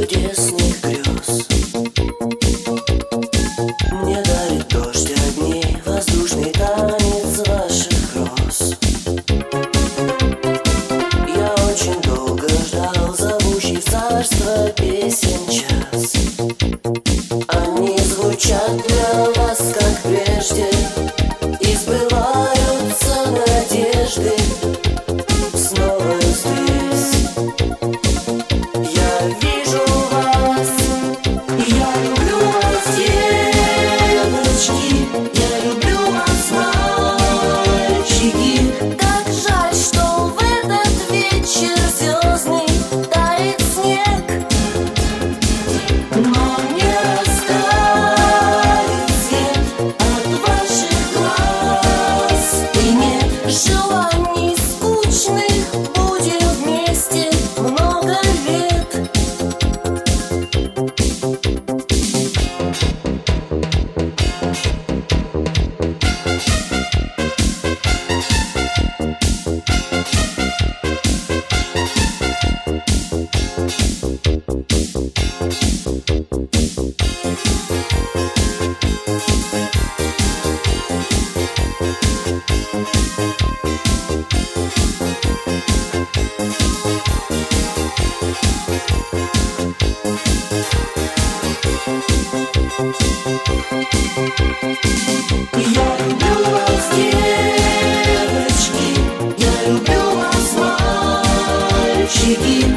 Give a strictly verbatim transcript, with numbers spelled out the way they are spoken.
чудесных грез. Мне дарит дождь огней воздушный танец ваших роз. Я очень долго ждал зовущий в царство песен час. Они звучат для вас, как прежде, и сбываются надежды. Снова здесь я вижу вас, я люблю вас, девочки, я люблю вас, мальчики. Как жаль, что в этот вечер звездный тает снег, Но не растает свет от ваших глаз. и нет желаний скучных, будем вместе много лет. Я люблю вас, девочки, я люблю вас, мальчики.